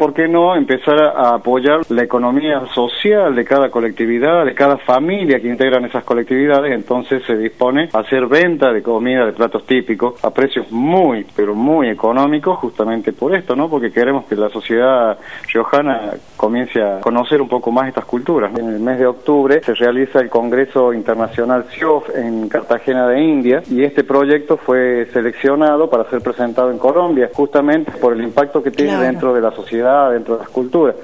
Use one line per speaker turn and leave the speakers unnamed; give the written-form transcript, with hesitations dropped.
¿por qué no empezar a apoyar la economía social de cada colectividad, de cada familia que integran esas colectividades? Entonces se dispone a hacer venta de comida, de platos típicos, a precios muy, pero muy económicos, justamente por esto, ¿no? Porque queremos que la sociedad riojana comience a conocer un poco más estas culturas. En el mes de octubre se realiza el Congreso Internacional CIOF en Cartagena de India, y este proyecto fue seleccionado para ser presentado en Colombia, justamente por el impacto que tiene dentro de la sociedad, dentro de las culturas.